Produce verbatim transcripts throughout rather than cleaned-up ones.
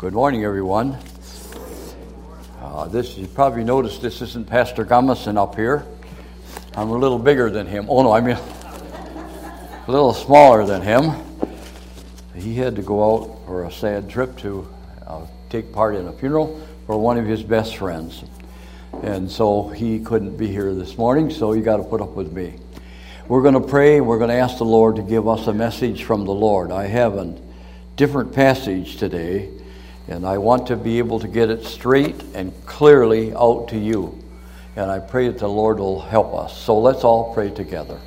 Good morning, everyone. Uh, this you probably noticed this isn't Pastor Gumison up here. I'm a little bigger than him. Oh no, I mean a little smaller than him. He had to go out for a sad trip to uh, take part in a funeral for one of his best friends, and so he couldn't be here this morning. So you got to put up with me. We're going to pray. We're going to ask the Lord to give us a message from the Lord. I have a different passage today, and I want to be able to get it straight and clearly out to you. And I pray that the Lord will help us. So let's all pray together.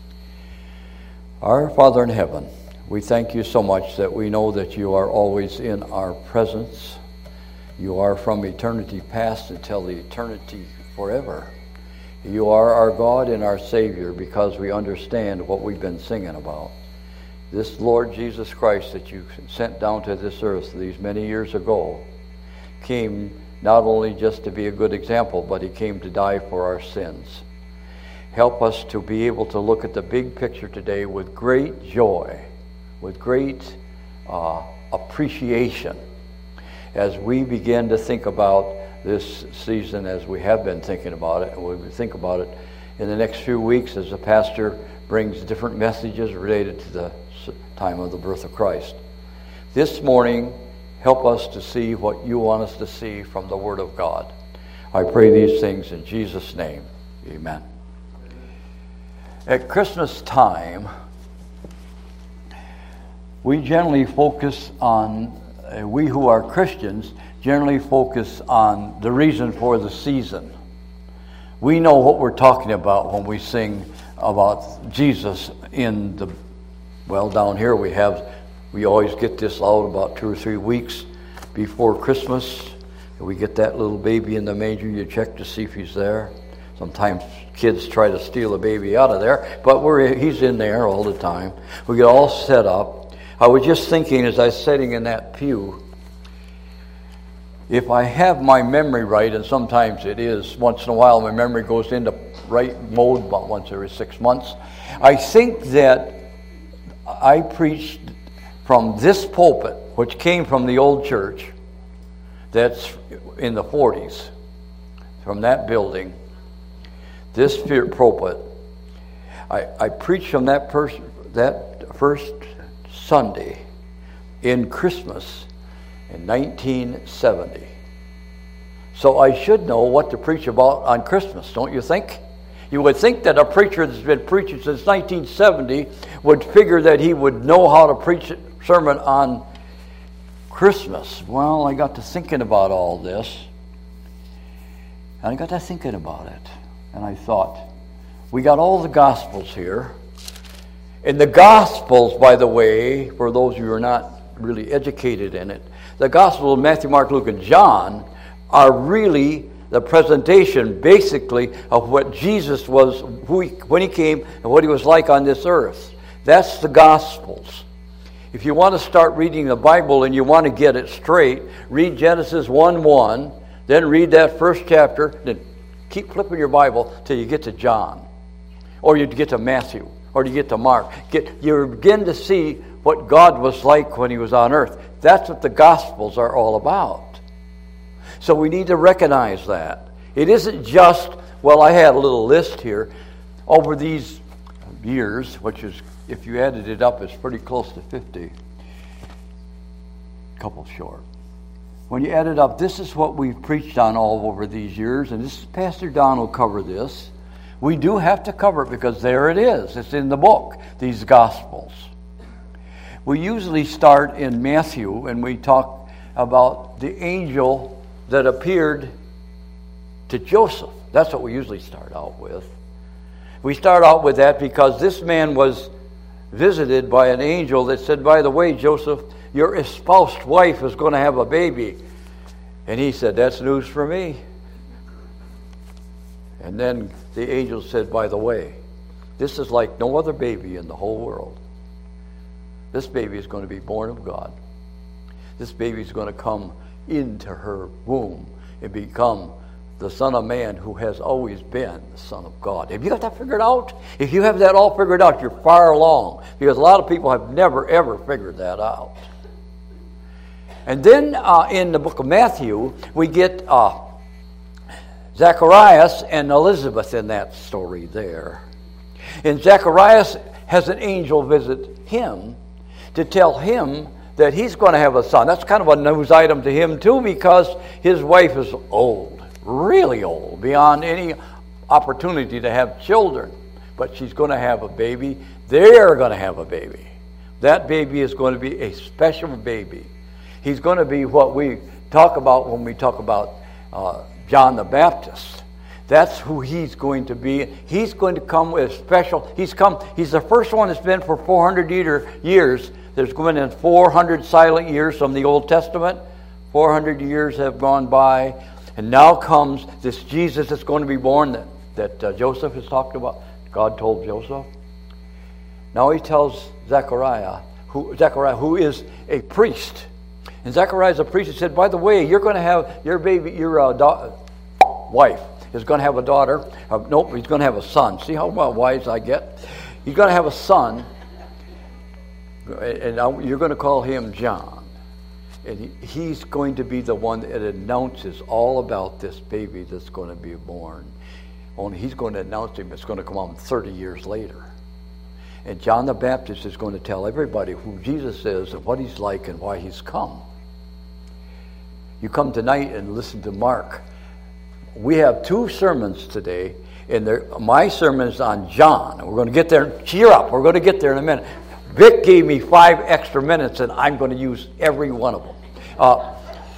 Our Father in heaven, we thank you so much that we know that you are always in our presence. You are from eternity past until the eternity forever. You are our God and our Savior because we understand what we've been singing about. This Lord Jesus Christ that you sent down to this earth these many years ago came not only just to be a good example, but he came to die for our sins. Help us to be able to look at the big picture today with great joy, with great uh, appreciation as we begin to think about this season as we have been thinking about it, and we will think about it in the next few weeks as the pastor brings different messages related to the time of the birth of Christ. This morning, help us to see what you want us to see from the Word of God. I pray these things in Jesus' name. Amen. At Christmas time, we generally focus on, uh, we who are Christians, generally focus on the reason for the season. We know what we're talking about when we sing about Jesus in the, well, down here we have, we always get this out about two or three weeks before Christmas. We get that little baby in the manger, you check to see if he's there. Sometimes kids try to steal a baby out of there, but we're, he's in there all the time. We get all set up. I was just thinking as I was sitting in that pew, if I have my memory right, and sometimes it is, once in a while my memory goes into right mode about once every six months, I think that I preached from this pulpit, which came from the old church, that's in the forties, from that building, this pulpit, I, I preached from that, pers- that first Sunday in Christmas in nineteen seventy. So I should know what to preach about on Christmas, don't you think? You would think that a preacher that's been preaching since nineteen seventy would figure that he would know how to preach a sermon on Christmas. Well, I got to thinking about all this, and I got to thinking about it, and I thought, we got all the Gospels here. And the Gospels, by the way, for those of you who are not really educated in it, the Gospels of Matthew, Mark, Luke, and John are really the presentation, basically, of what Jesus was, who he, when he came, and what he was like on this earth. That's the Gospels. If you want to start reading the Bible and you want to get it straight, read Genesis one one, then read that first chapter, then keep flipping your Bible till you get to John, or you get to Matthew, or you get to Mark. Get, you begin to see what God was like when he was on earth. That's what the Gospels are all about. So we need to recognize that. It isn't just, well, I had a little list here. Over these years, which is, if you added it up, it's pretty close to fifty. A couple short. When you add it up, this is what we've preached on all over these years, and this Pastor Don will cover this. We do have to cover it because there it is. It's in the book, these Gospels. We usually start in Matthew, and we talk about the angel that appeared to Joseph. That's what we usually start out with. We start out with that because this man was visited by an angel that said, by the way, Joseph, your espoused wife is going to have a baby. And he said, that's news for me. And then the angel said, by the way, this is like no other baby in the whole world. This baby is going to be born of God. This baby is going to come into her womb and become the Son of Man who has always been the Son of God. Have you got that figured out? If you have that all figured out, you're far along. Because a lot of people have never, ever figured that out. And then uh, in the book of Matthew, we get uh, Zacharias and Elizabeth in that story there. And Zacharias has an angel visit him to tell him that he's going to have a son. That's kind of a news item to him too, because his wife is old, really old, beyond any opportunity to have children. But she's going to have a baby. They're going to have a baby. That baby is going to be a special baby. He's going to be what we talk about when we talk about uh, John the Baptist. That's who he's going to be. He's going to come with special. He's come. He's the first one that's been for four hundred years. There's been four hundred silent years from the Old Testament. four hundred years have gone by, and now comes this Jesus that's going to be born that that uh, Joseph has talked about. God told Joseph. Now he tells Zechariah, who Zechariah, who is a priest, and Zechariah is a priest. He said, "By the way, you're going to have your baby, your uh, da- wife." is going to have a daughter. Uh, nope, he's going to have a son. See how well, wise I get? He's going to have a son, and I, you're going to call him John. And he, he's going to be the one that announces all about this baby that's going to be born. Only he's going to announce him. It's going to come on thirty years later. And John the Baptist is going to tell everybody who Jesus is and what he's like and why he's come. You come tonight and listen to Mark. We have two sermons today, and my sermon is on John. We're going to get there. Cheer up. We're going to get there in a minute. Vic gave me five extra minutes, and I'm going to use every one of them. Uh,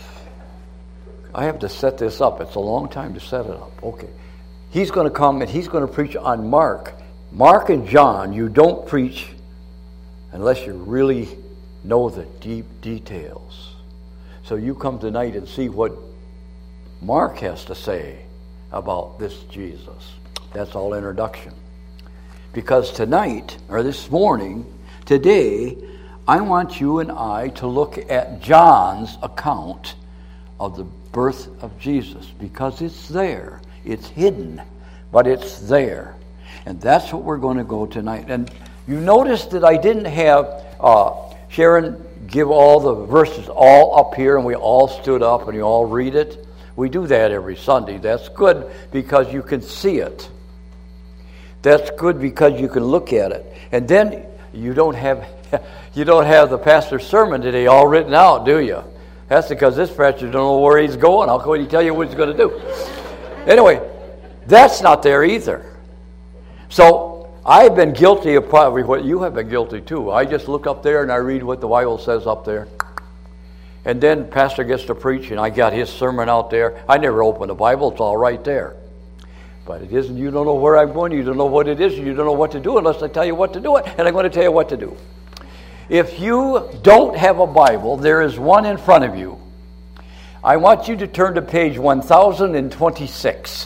I have to set this up. It's a long time to set it up. Okay. He's going to come, and he's going to preach on Mark. Mark and John, you don't preach unless you really know the deep details. So you come tonight and see what Mark has to say about this Jesus. That's all introduction. Because tonight, or this morning, today, I want you and I to look at John's account of the birth of Jesus. Because it's there. It's hidden, but it's there. And that's what we're going to go tonight. And you notice that I didn't have uh, Sharon give all the verses all up here, and we all stood up and you all read it. We do that every Sunday. That's good because you can see it. That's good because you can look at it. And then you don't have you don't have the pastor's sermon today all written out, do you? That's because this pastor don't know where he's going. How can he tell you what he's going to do? Anyway, that's not there either. So I've been guilty of probably what you have been guilty too. I just look up there and I read what the Bible says up there. And then pastor gets to preach, and I got his sermon out there. I never open the Bible. It's all right there. But it isn't, you don't know where I'm going. You don't know what it is. You don't know what to do unless I tell you what to do it. And I'm going to tell you what to do. If you don't have a Bible, there is one in front of you. I want you to turn to page one thousand twenty-six.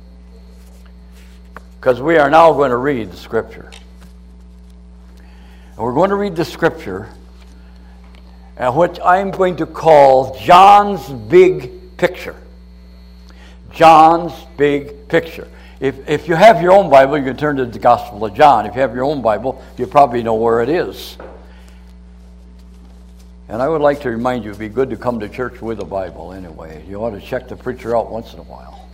Because we are now going to read the Scripture. And we're going to read the Scripture, Uh, which I'm going to call John's Big Picture. John's Big Picture. If if you have your own Bible, you can turn to the Gospel of John. If you have your own Bible, you probably know where it is. And I would like to remind you, it'd be good to come to church with a Bible anyway. You ought to check the preacher out once in a while.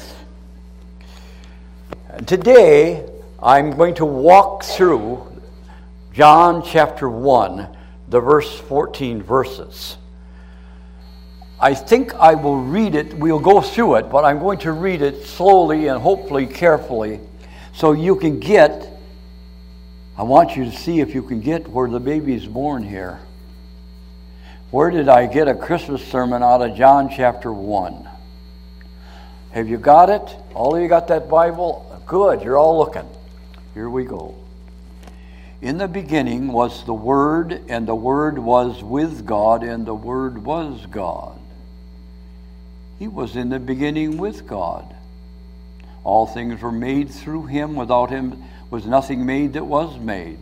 And today, I'm going to walk through John chapter one, the verse fourteen verses. I think I will read it. We'll go through it, but I'm going to read it slowly and hopefully carefully so you can get, I want you to see if you can get where the baby is born here. Where did I get a Christmas sermon out of John chapter one? Have you got it? All of you got that Bible? Good, you're all looking. Here we go. In the beginning was the Word, and the Word was with God, and the Word was God. He was in the beginning with God. All things were made through him. Without him was nothing made that was made.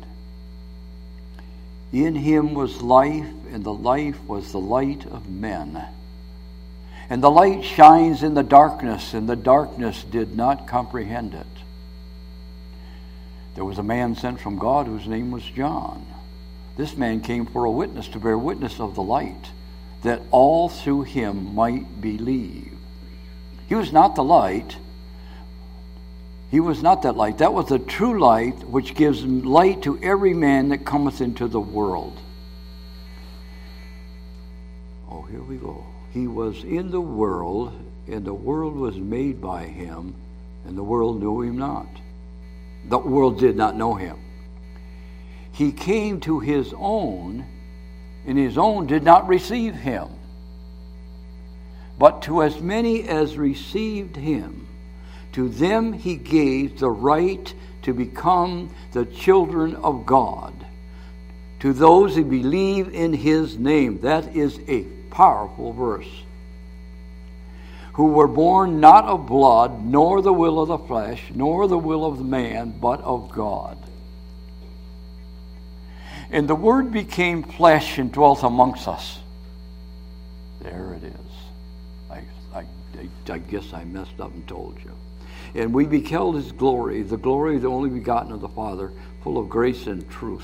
In him was life, and the life was the light of men. And the light shines in the darkness, and the darkness did not comprehend it. There was a man sent from God whose name was John. This man came for a witness, to bear witness of the light, that all through him might believe. He was not the light. He was not that light. That was the true light, which gives light to every man that cometh into the world. Oh, here we go. He was in the world, and the world was made by him, and the world knew him not. The world did not know him. He came to his own, and his own did not receive him. But to as many as received him, to them he gave the right to become the children of God, to those who believe in his name. That is a powerful verse. Who were born not of blood, nor the will of the flesh, nor the will of the man, but of God. And the Word became flesh and dwelt amongst us. There it is. I, I, I guess I messed up and told you. And we beheld his glory, the glory of the only begotten of the Father, full of grace and truth.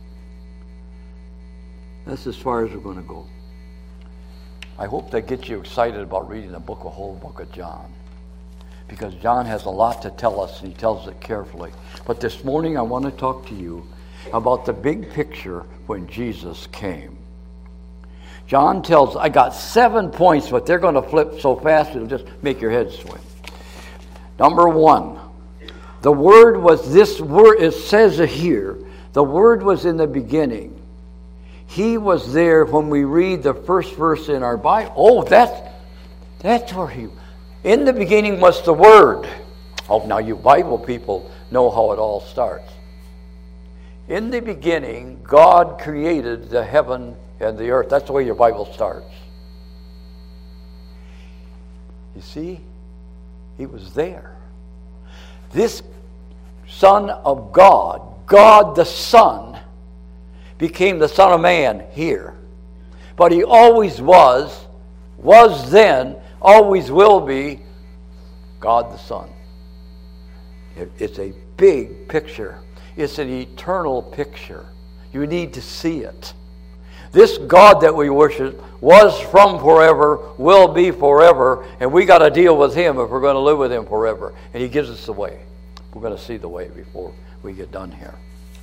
That's as far as we're going to go. I hope that gets you excited about reading the book, the whole book of John. Because John has a lot to tell us, and he tells it carefully. But this morning I want to talk to you about the big picture when Jesus came. John tells, I got seven points, but they're going to flip so fast it'll just make your head swim. Number one, the Word was this word, it says here, the Word was in the beginning. He was there when we read the first verse in our Bible. Oh, that's, that's where he, in the beginning was the Word. Oh, now you Bible people know how it all starts. In the beginning, God created the heaven and the earth. That's the way your Bible starts. You see, he was there. This Son of God, God the Son, became the Son of Man here. But he always was, was then, always will be, God the Son. It's a big picture. It's an eternal picture. You need to see it. This God that we worship was from forever, will be forever, and we got to deal with him if we're going to live with him forever. And he gives us the way. We're going to see the way before we get done here.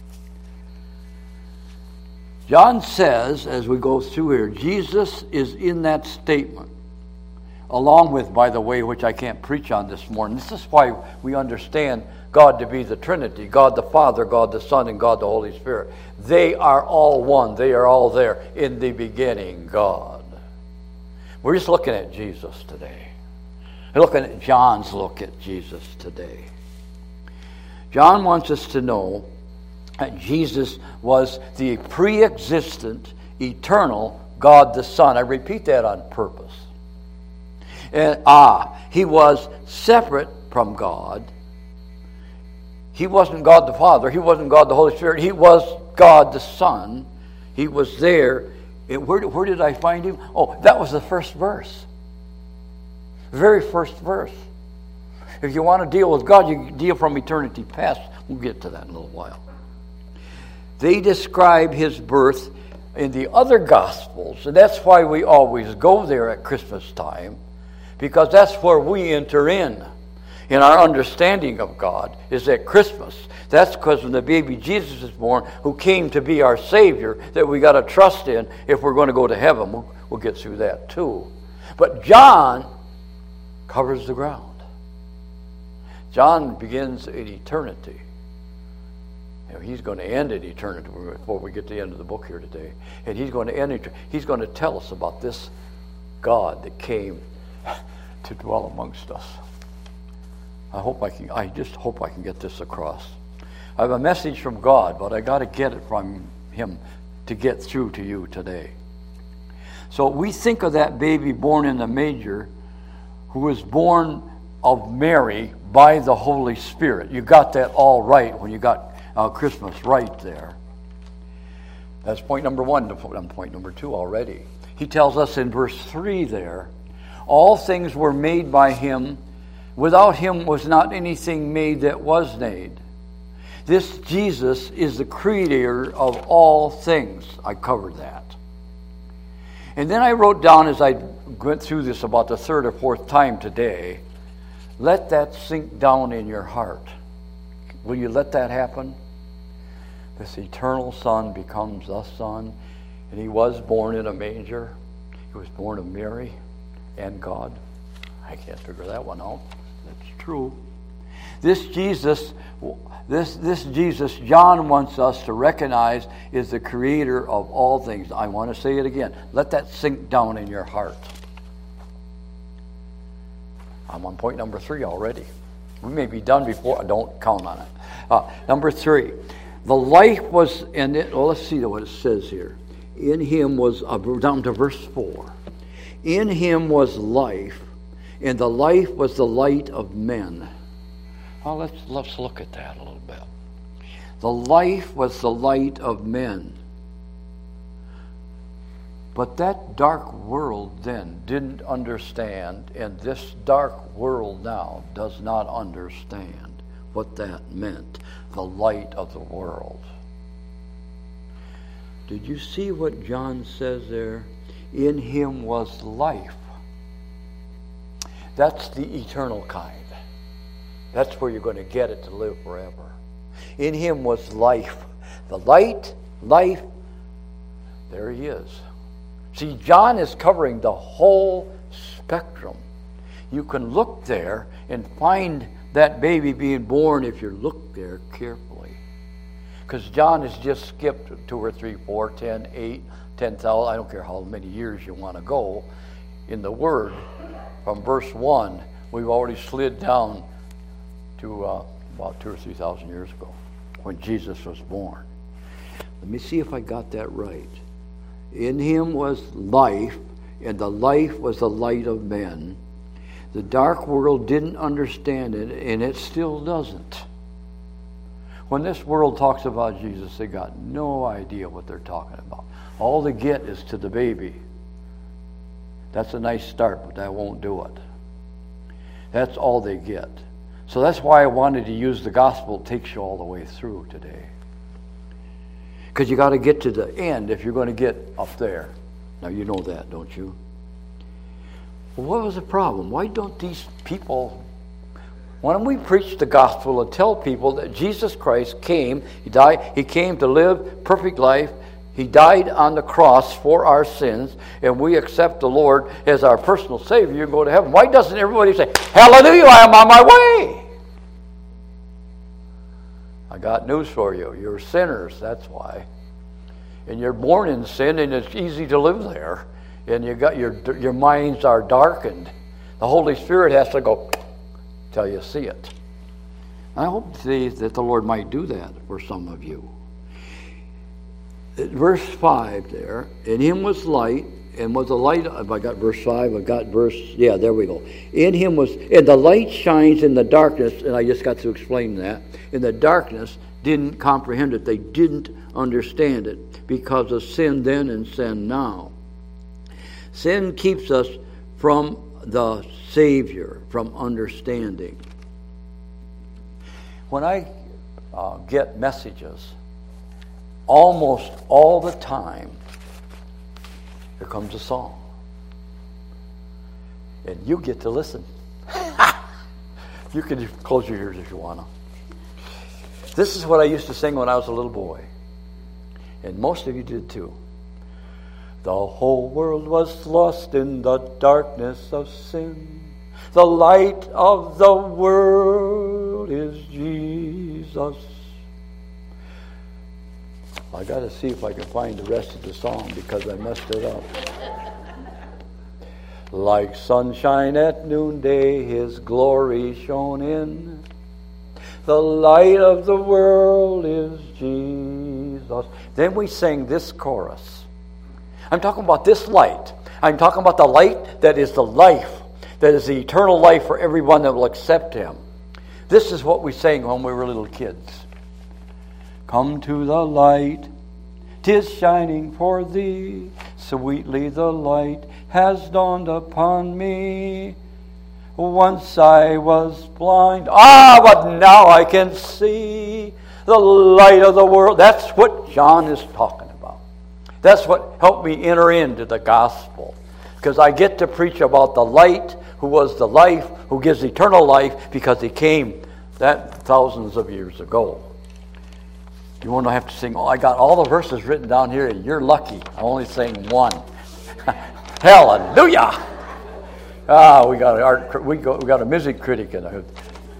John says, as we go through here, Jesus is in that statement. Along with, by the way, which I can't preach on this morning. This is why we understand God to be the Trinity, God the Father, God the Son, and God the Holy Spirit. They are all one. They are all there. In the beginning, God. We're just looking at Jesus today. We're looking at John's look at Jesus today. John wants us to know that Jesus was the pre-existent, eternal God the Son. I repeat that on purpose. And ah, he was separate from God. He wasn't God the Father. He wasn't God the Holy Spirit. He was God the Son. He was there. And where, where did I find him? Oh, that was the first verse. The very first verse. If you want to deal with God, you deal from eternity past. We'll get to that in a little while. They describe his birth in the other Gospels, and that's why we always go there at Christmas time, because that's where we enter in. In our understanding of God is at Christmas. That's because when the baby Jesus is born, who came to be our Savior, that we got to trust in if we're going to go to heaven. We'll, we'll get through that too. But John covers the ground. John begins in eternity. You know, he's going to end in eternity before we get to the end of the book here today. And he's going to end it. He's going to tell us about this God that came to dwell amongst us. I hope I can. I just hope I can get this across. I have a message from God, but I got to get it from him to get through to you today. So we think of that baby born in the manger, who was born of Mary by the Holy Spirit. You got that all right when you got uh, Christmas right there. That's point number one. I'm point number two already. He tells us in verse three there, all things were made by him. Without him was not anything made that was made. This Jesus is the creator of all things. I covered that. And then I wrote down as I went through this about the third or fourth time today, let that sink down in your heart. Will you let that happen? This eternal Son becomes the Son, and he was born in a manger. He was born of Mary and God. I can't figure that one out. That's true. This Jesus, this, this Jesus, John wants us to recognize is the creator of all things. I want to say it again. Let that sink down in your heart. I'm on point number three already. We may be done before. Don't count on it. Uh, number three. The life was in it. Well, let's see what it says here. In him was, uh, down to verse four. In him was life, and the life was the light of men. Well, let's, let's look at that a little bit. The life was the light of men. But that dark world then didn't understand, and this dark world now does not understand what that meant, the light of the world. Did you see what John says there? In him was life. That's the eternal kind. That's where you're going to get it to live forever. In him was life. The light, life, there he is. See, John is covering the whole spectrum. You can look there and find that baby being born if you look there carefully. Because John has just skipped two or three, four, ten, eight, ten thousand, I don't care how many years you want to go. In the Word, from verse one, we've already slid down to uh, about two or three thousand years ago when Jesus was born. Let me see if I got that right. In him was life, and the life was the light of men. The dark world didn't understand it, and it still doesn't. When this world talks about Jesus, they got no idea what they're talking about. All they get is to the baby. That's a nice start, but that won't do it. That's all they get. So that's why I wanted to use the gospel. It takes you all the way through today. Because you got to get to the end if you're going to get up there. Now you know that, don't you? Well, what was the problem? Why don't these people... Why don't we preach the gospel and tell people that Jesus Christ came, He died, He came to live perfect life, He died on the cross for our sins, and we accept the Lord as our personal Savior and go to heaven. Why doesn't everybody say, hallelujah, I am on my way? I got news for you. You're sinners, that's why. And you're born in sin, and it's easy to live there. And you got your your minds are darkened. The Holy Spirit has to go till you see it. I hope see, that the Lord might do that for some of you. Verse five there, in him was light, and was the light, if I got verse five, I got verse, yeah, there we go. In him was, and the light shines in the darkness, and I just got to explain that. In the darkness, didn't comprehend it. They didn't understand it because of sin then and sin now. Sin keeps us from the Savior, from understanding. When I uh, get messages, almost all the time, here comes a song. And you get to listen. You can close your ears if you want to. This is what I used to sing when I was a little boy. And most of you did too. The whole world was lost in the darkness of sin. The light of the world is Jesus. I got to see if I can find the rest of the song because I messed it up. Like sunshine at noonday, His glory shone in. The light of the world is Jesus. Then we sing this chorus. I'm talking about this light. I'm talking about the light that is the life, that is the eternal life for everyone that will accept Him. This is what we sang when we were little kids. Come to the light, 'tis shining for thee. Sweetly the light has dawned upon me. Once I was blind, ah, but now I can see the light of the world. That's what John is talking about. That's what helped me enter into the gospel. Because I get to preach about the light who was the life, who gives eternal life, because he came that thousands of years ago. You won't have to sing, oh, I got all the verses written down here, and you're lucky. I only sang one. Hallelujah! Ah, we got, art, we, got, we got a music critic in there.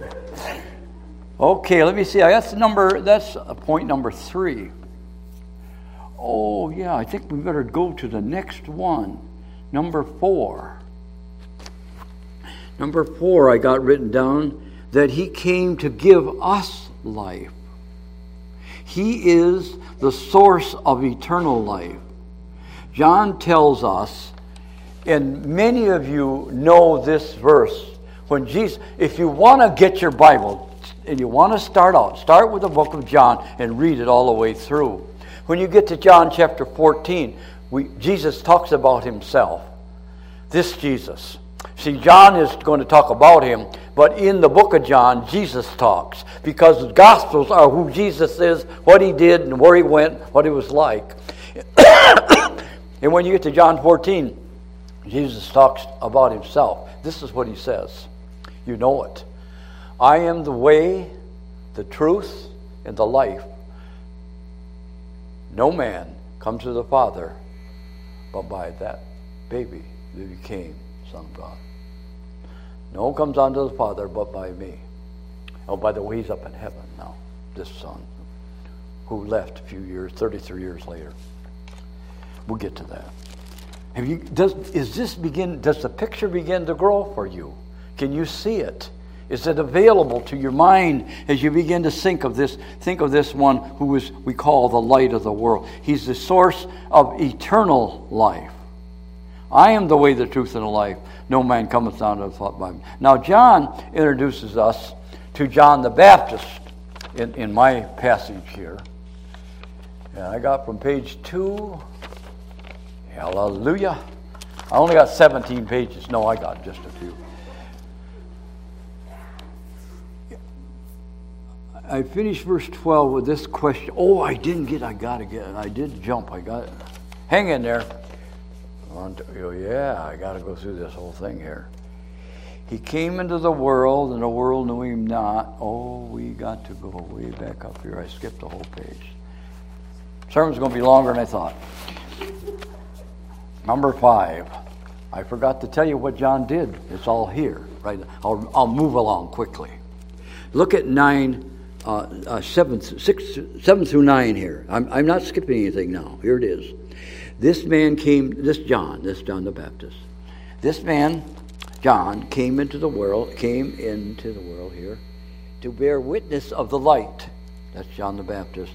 Okay, let me see. That's number. That's point number three. Oh, yeah, I think we better go to the next one. Number four. Number four, I got written down that he came to give us life. He is the source of eternal life. John tells us, and many of you know this verse, when Jesus, if you want to get your Bible and you want to start out, start with the book of John and read it all the way through. When you get to John chapter fourteen, we, Jesus talks about himself. This Jesus. See, John is going to talk about him, but in the book of John, Jesus talks, because the Gospels are who Jesus is, what he did, and where he went, what he was like. And when you get to John fourteen, Jesus talks about himself. This is what he says. You know it. I am the way, the truth, and the life. No man comes to the Father but by that baby that became Son of God. No one comes unto the Father but by me. Oh, by the way, he's up in heaven now, this Son, who left a few years, thirty-three years later. We'll get to that. Have you? Does is this begin? Does the picture begin to grow for you? Can you see it? Is it available to your mind as you begin to think of this? Think of this one who is we call the light of the world. He's the source of eternal life. I am the way, the truth, and the life. No man cometh down to the Father by me. Now John introduces us to John the Baptist in, in my passage here. And I got from page two. Hallelujah. I only got seventeen pages. No, I got just a few. I finished verse twelve with this question. Oh, I didn't get, I got to get it. I did jump. I got it. Hang in there. Oh, yeah, I got to go through this whole thing here. He came into the world, and the world knew him not. Oh, we got to go way back up here. I skipped the whole page. Sermon's going to be longer than I thought. Number five. I forgot to tell you what John did. It's all here. Right? I'll, I'll move along quickly. Look at nine, uh, uh, seven, six, seven through nine here. I'm, I'm not skipping anything now. Here it is. This man came, this John, this John the Baptist. This man, John, came into the world, came into the world here to bear witness of the light. That's John the Baptist.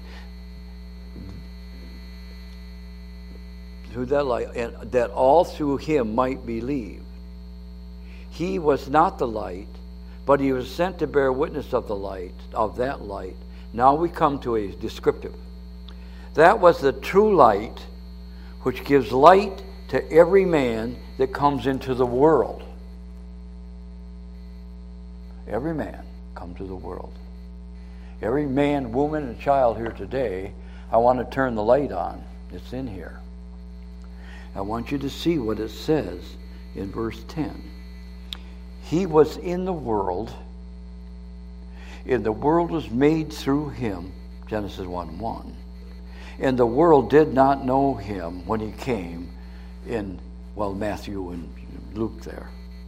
Through that light, and that all through him might believe. He was not the light, but he was sent to bear witness of the light, of that light. Now we come to a descriptive. That was the true light, which gives light to every man that comes into the world. Every man comes to the world. Every man, woman, and child here today, I want to turn the light on. It's in here. I want you to see what it says in verse ten. He was in the world, and the world was made through him, Genesis one one. And the world did not know him when he came in, well, Matthew and Luke there.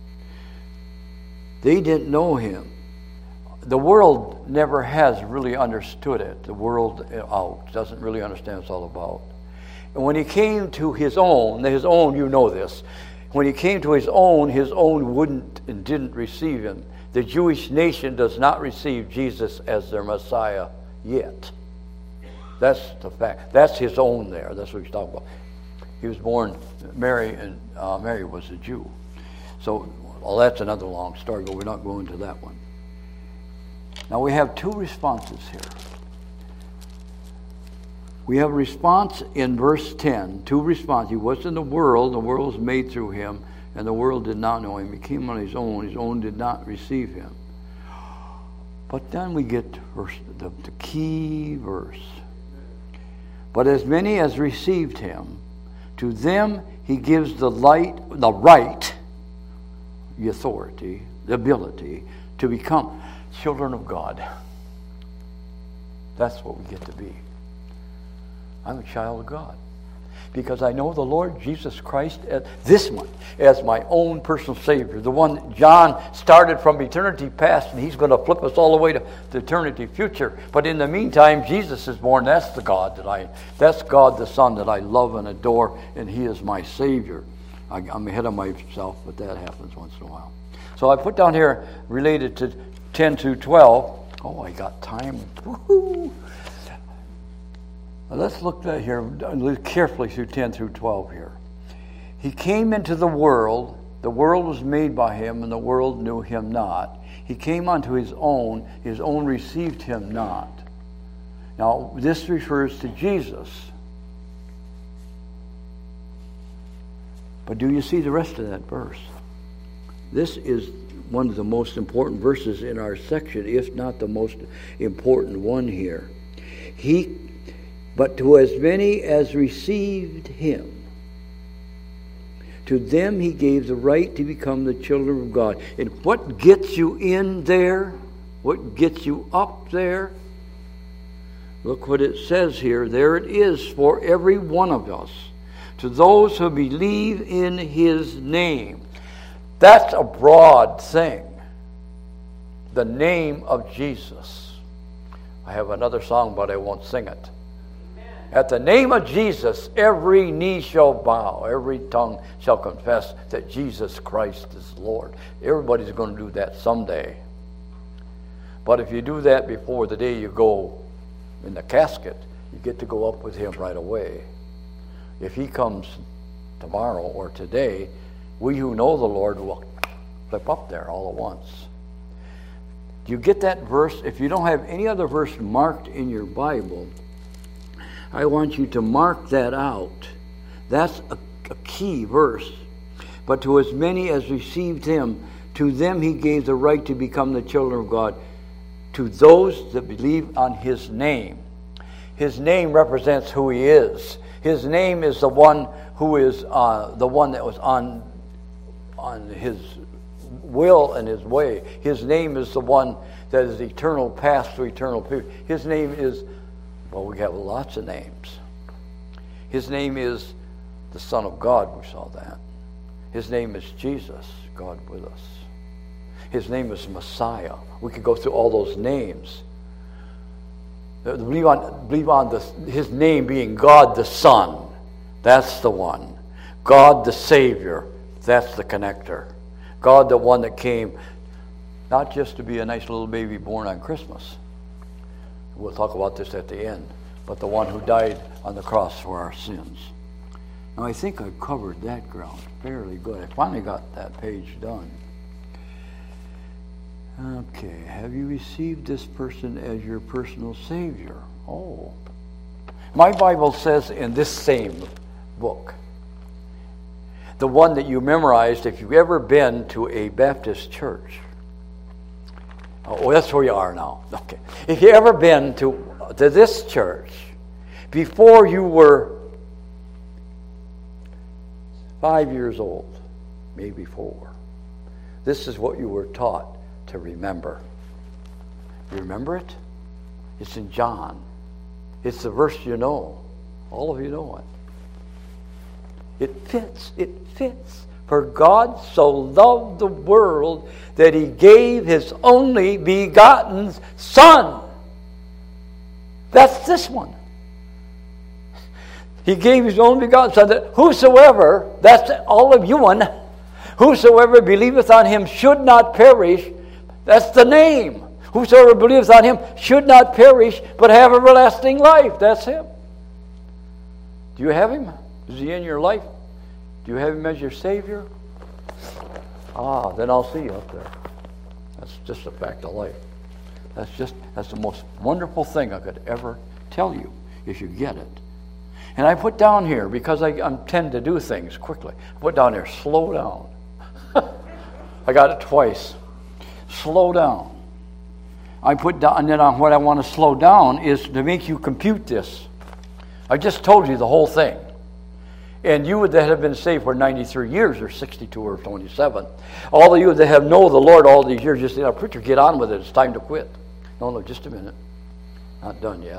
They didn't know him. The world never has really understood it. The world out doesn't really understand what it's all about. And when he came to his own, his own, you know this, when he came to his own, his own wouldn't and didn't receive him. The Jewish nation does not receive Jesus as their Messiah yet. That's the fact. That's his own there. That's what he's talking about. He was born, Mary, and uh, Mary was a Jew. So, well, that's another long story, but we're not going to that one. Now we have two responses here. We have a response in verse ten, two responses. He was in the world, the world was made through him, and the world did not know him. He came on his own, his own did not receive him. But then we get to verse, the, the key verse. But as many as received him, to them he gives the light, the right, the authority, the ability to become children of God. That's what we get to be. I'm a child of God. Because I know the Lord Jesus Christ, as this one, as my own personal Savior. The one that John started from eternity past, and he's going to flip us all the way to, to eternity future. But in the meantime, Jesus is born. That's the God that I, that's God the Son that I love and adore, and He is my Savior. I, I'm ahead of myself, but that happens once in a while. So I put down here, related to ten through twelve. Oh, I got time. Woo-hoo. Let's look at here carefully through ten through twelve here. He came into the world. The world was made by him, and the world knew him not. He came unto his own. His own received him not. Now, this refers to Jesus. But do you see the rest of that verse? This is one of the most important verses in our section, if not the most important one here. He But to as many as received him, to them he gave the right to become the children of God. And what gets you in there? What gets you up there? Look what it says here. There it is for every one of us. To those who believe in his name. That's a broad thing. The name of Jesus. I have another song, but I won't sing it. At the name of Jesus, every knee shall bow, every tongue shall confess that Jesus Christ is Lord. Everybody's going to do that someday. But if you do that before the day you go in the casket, you get to go up with him right away. If he comes tomorrow or today, we who know the Lord will flip up there all at once. Do you get that verse? If you don't have any other verse marked in your Bible, I want you to mark that out. That's a, a key verse. But to as many as received him, to them he gave the right to become the children of God. To those that believe on his name. His name represents who he is. His name is the one who is uh, the one that was on, on his will and his way. His name is the one that is eternal past to eternal future. His name is, well, we have lots of names. His name is the Son of God, we saw that. His name is Jesus, God with us. His name is Messiah. We could go through all those names. Believe on, believe on the, his name being God the Son. That's the one. God the Savior. That's the connector. God the one that came not just to be a nice little baby born on Christmas. We'll talk about this at the end. But the one who died on the cross for our sins. Now I think I've covered that ground fairly good. I finally got that page done. Okay, have you received this person as your personal Savior? Oh. My Bible says in this same book, the one that you memorized, if you've ever been to a Baptist church. Oh, that's where you are now. Okay. If you've ever been to, to this church, before you were five years old, maybe four, this is what you were taught to remember. You remember it? It's in John. It's the verse you know. All of you know it. It fits. It fits. For God so loved the world that he gave his only begotten Son. That's this one. He gave his only begotten Son that whosoever, that's all of you one, whosoever believeth on him should not perish. That's the name. Whosoever believes on him should not perish, but have everlasting life. That's him. Do you have him? Is he in your life? Do you have him as your Savior? Ah, then I'll see you up there. That's just a fact of life. That's just that's the most wonderful thing I could ever tell you, if you get it. And I put down here, because I, I tend to do things quickly, I put down there, slow down. I got it twice. Slow down. I put down, and then on what I want to slow down is to make you compute this. I just told you the whole thing. And you would that have been saved for ninety-three years or sixty-two or twenty-seven. All of you that have known the Lord all these years, just say, "Now, preacher, get on with it. It's time to quit." No, no, just a minute. Not done yet.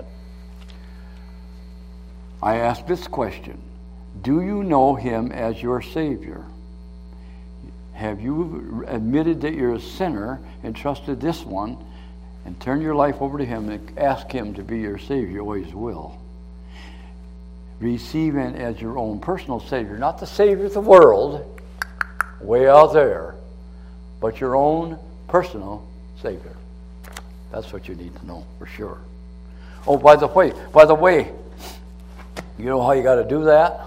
I ask this question. Do you know him as your Savior? Have you admitted that you're a sinner and trusted this one and turned your life over to him and ask him to be your Savior? You always will. Receive him as your own personal Savior, not the Savior of the world, way out there, but your own personal Savior. That's what you need to know for sure. Oh, by the way, by the way, you know how you got to do that?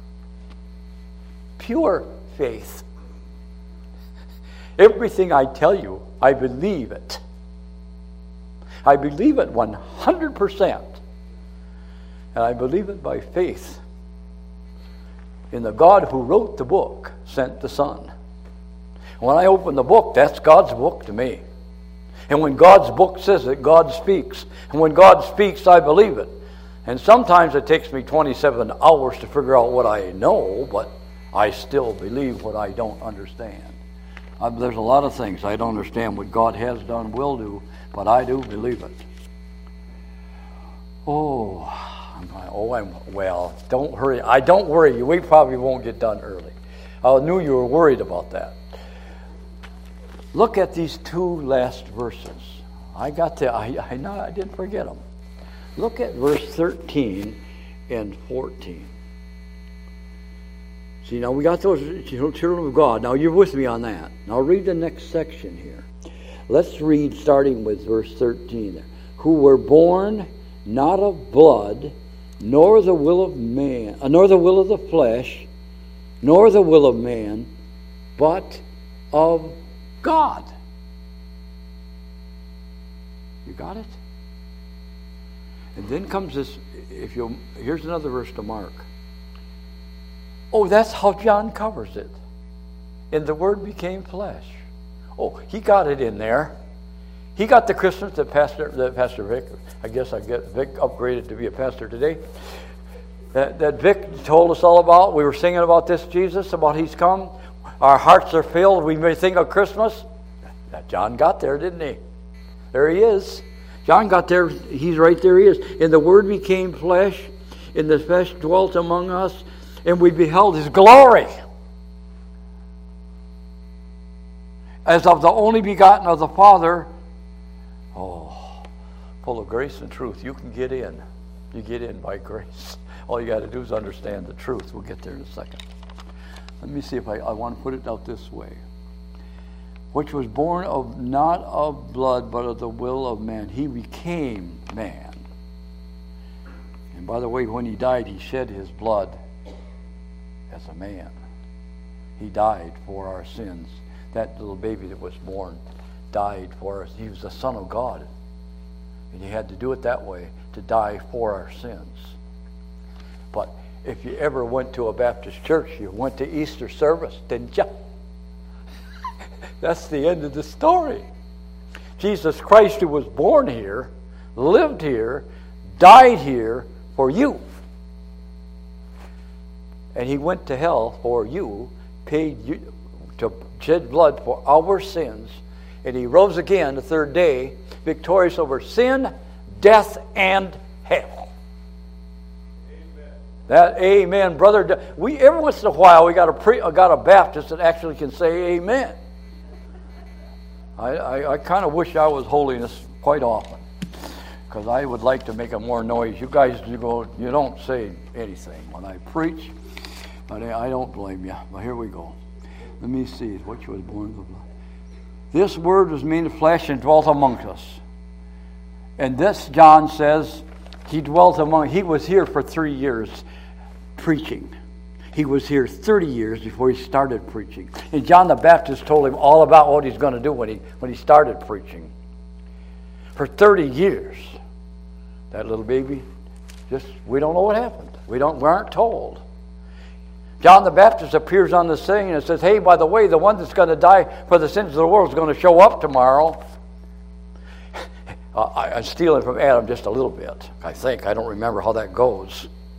Pure faith. Everything I tell you, I believe it. I believe it one hundred percent. And I believe it by faith in the God who wrote the book, sent the Son. When I open the book, that's God's book to me. And when God's book says it, God speaks. And when God speaks, I believe it. And sometimes it takes me twenty-seven hours to figure out what I know, but I still believe what I don't understand. I, there's a lot of things I don't understand what God has done, will do, but I do believe it. Oh, I'm, oh, I'm well. Don't hurry. I don't worry you. We probably won't get done early. I knew you were worried about that. Look at these two last verses. I got to. I, I know I didn't forget them. Look at verse thirteen and fourteen. See, now we got those children of God. Now you're with me on that. Now read the next section here. Let's read starting with verse thirteen. Who were born not of blood, nor the will of man, uh, nor the will of the flesh, nor the will of man, but of God. You got it? And then comes this, if you here's another verse to mark. Oh, that's how John covers it. And the Word became flesh. Oh, he got it in there. He got the Christmas that Pastor that Pastor Vic, I guess I get Vic upgraded to be a pastor today. That, that Vic told us all about. We were singing about this Jesus, about he's come. Our hearts are filled. We may think of Christmas. That John got there, didn't he? There he is. John got there. He's right there. He is. And the Word became flesh, and the flesh dwelt among us, and we beheld his glory as of the only begotten of the Father. Oh, full of grace and truth. You can get in. You get in by grace. All you got to do is understand the truth. We'll get there in a second. Let me see if I, I want to put it out this way. Which was born of not of blood, but of the will of man. He became man. And by the way, when he died, he shed his blood as a man. He died for our sins. That little baby that was born died for us. He was the Son of God. And he had to do it that way, to die for our sins. But if you ever went to a Baptist church, you went to Easter service, didn't you? That's the end of the story. Jesus Christ, who was born here, lived here, died here for you. And he went to hell for you, paid you to shed blood for our sins, and he rose again the third day, victorious over sin, death, and hell. Amen. That amen, brother. We every once in a while we got a pre, got a Baptist that actually can say amen. I, I, I kind of wish I was holiness quite often, because I would like to make a more noise. You guys, you go, you don't say anything when I preach, but I don't blame you. But here we go. Let me see which was born of the blood. This Word was made flesh and dwelt amongst us. And this, John says, he dwelt among. He was here for three years preaching. He was here thirty years before he started preaching. And John the Baptist told him all about what he's going to do when he when he started preaching. For thirty years, that little baby, just we don't know what happened. We don't we aren't told. John the Baptist appears on the scene and says, "Hey, by the way, the one that's going to die for the sins of the world is going to show up tomorrow." uh, I, I'm stealing from Adam just a little bit. I think I don't remember how that goes.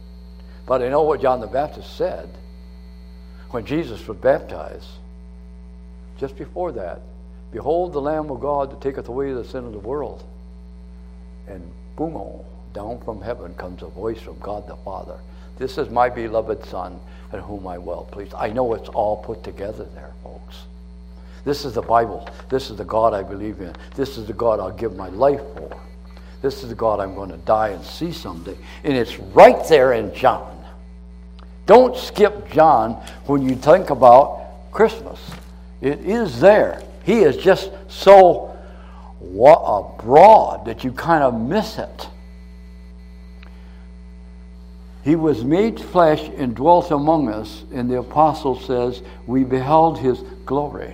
But I know what John the Baptist said when Jesus was baptized. Just before that, behold the Lamb of God that taketh away the sin of the world. And boom, down from heaven comes a voice from God the Father. This is my beloved Son, in whom I well please. I know it's all put together there, folks. This is the Bible. This is the God I believe in. This is the God I'll give my life for. This is the God I'm going to die and see someday. And it's right there in John. Don't skip John when you think about Christmas. It is there. He is just so broad that you kind of miss it. He was made flesh and dwelt among us, and the apostle says, we beheld his glory.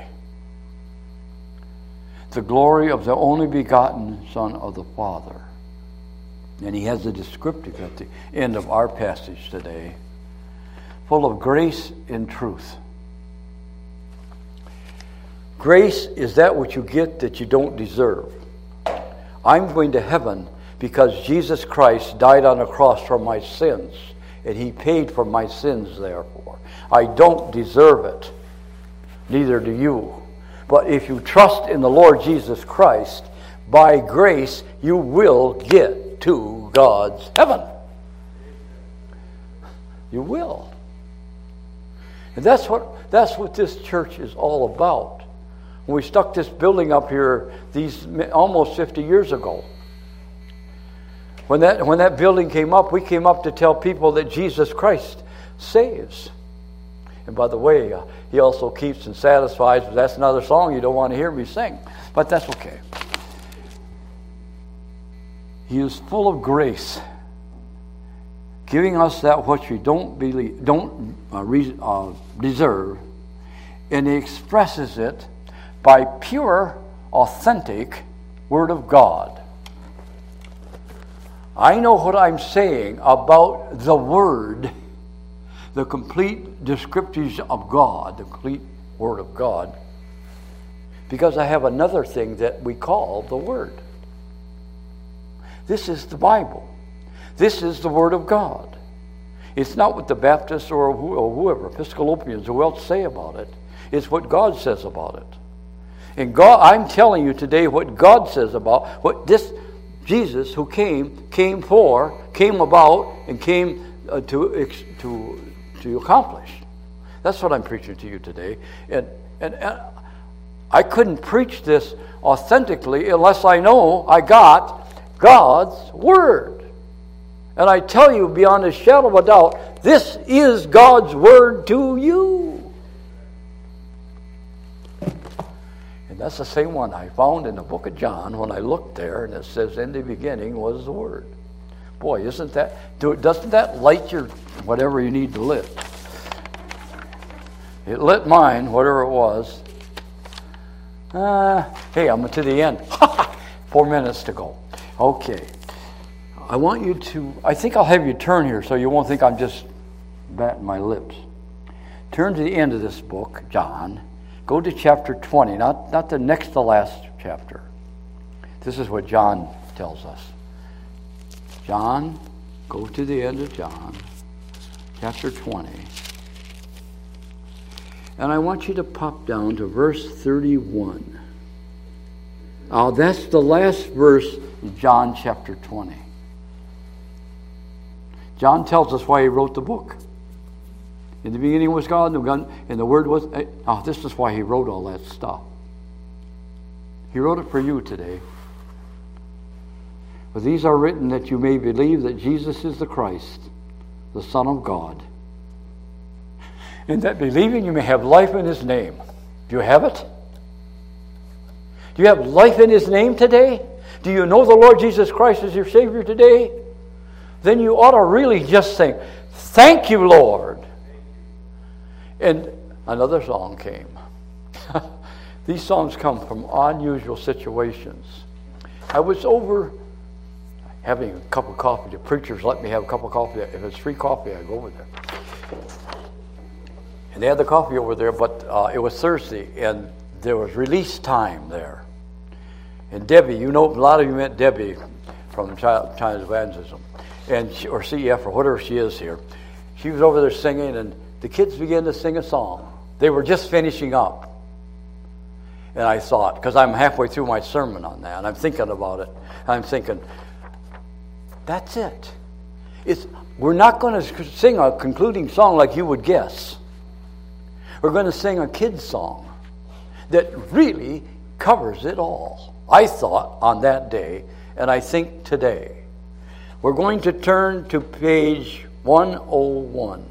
The glory of the only begotten Son of the Father. And he has a descriptive at the end of our passage today, full of grace and truth. Grace is that which you get that you don't deserve. I'm going to heaven because Jesus Christ died on the cross for my sins, and he paid for my sins therefore. I don't deserve it. Neither do you. But if you trust in the Lord Jesus Christ, by grace you will get to God's heaven. You will. And that's what that's what this church is all about. When we stuck this building up here these almost fifty years ago, when that when that building came up, we came up to tell people that Jesus Christ saves. And by the way, uh, he also keeps and satisfies, but that's another song you don't want to hear me sing. But that's okay. He is full of grace, giving us that which we don't believe, don't uh, re- uh, deserve, and he expresses it by pure, authentic Word of God. I know what I'm saying about the Word, the complete descriptives of God, the complete Word of God, because I have another thing that we call the Word. This is the Bible. This is the Word of God. It's not what the Baptists or whoever, Episcopalians, who else say about it. It's what God says about it. And God, I'm telling you today what God says about what this Jesus who came, came for, came about, and came uh, to, to, to accomplish. That's what I'm preaching to you today. And, and, and I couldn't preach this authentically unless I know I got God's Word. And I tell you beyond a shadow of a doubt, this is God's Word to you. And that's the same one I found in the book of John when I looked there, and it says, in the beginning was the Word. Boy, isn't that, doesn't that light your whatever you need to lit? It lit mine, whatever it was. Uh, hey, I'm to the end. Four minutes to go. Okay. I want you to, I think I'll have you turn here so you won't think I'm just batting my lips. Turn to the end of this book, John. Go to chapter twenty, not, not the next to last chapter. This is what John tells us. John, go to the end of John, chapter twenty. And I want you to pop down to verse thirty-one. Uh, that's the last verse in John chapter twenty. John tells us why he wrote the book. In the beginning was God, and the Word was... Oh, this is why he wrote all that stuff. He wrote it for you today. For these are written that you may believe that Jesus is the Christ, the Son of God. And that believing you may have life in His name. Do you have it? Do you have life in His name today? Do you know the Lord Jesus Christ as your Savior today? Then you ought to really just think, thank you, Lord. And another song came. These songs come from unusual situations. I was over having a cup of coffee. The preachers let me have a cup of coffee. If it's free coffee, I go over there. And they had the coffee over there, but uh, it was Thursday, and there was release time there. And Debbie, you know, a lot of you met Debbie from China's Evangelism, and she, or C F or whatever she is here. she was over there singing, and the kids began to sing a song. They were just finishing up. And I thought, because I'm halfway through my sermon on that, and I'm thinking about it, I'm thinking, that's it. It's, we're not going to sing a concluding song like you would guess. We're going to sing a kid's song that really covers it all. I thought on that day, and I think today. We're going to turn to page one oh one.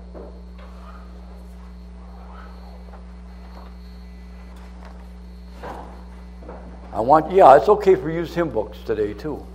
I want, yeah, it's okay for use hymn books today too.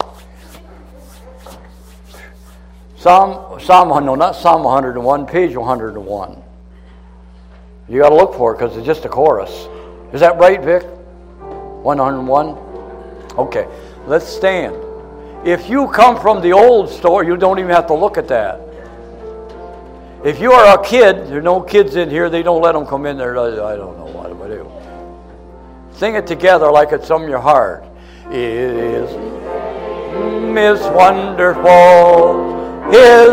Psalm, Psalm, no, not Psalm one hundred one, page one hundred one. You got to look for it because it's just a chorus. Is that right, Vic? one oh one? Okay, let's stand. If you come from the old store, you don't even have to look at that. If you are a kid, there are no kids in here, they don't let them come in there. I don't know what to do. Sing it together like it's from your heart. It is, is wonderful. His